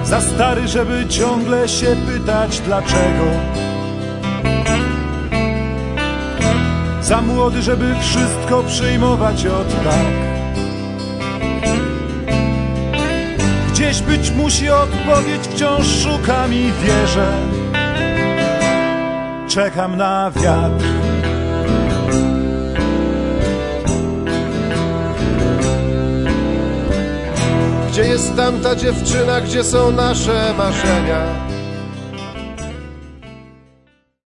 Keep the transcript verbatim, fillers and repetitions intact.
Za stary, żeby ciągle się pytać dlaczego. Za młody, żeby wszystko przyjmować od tak. Gdzieś być musi odpowiedź, wciąż szukam i wierzę. Czekam na wiatr. Gdzie jest tamta dziewczyna, gdzie są nasze marzenia?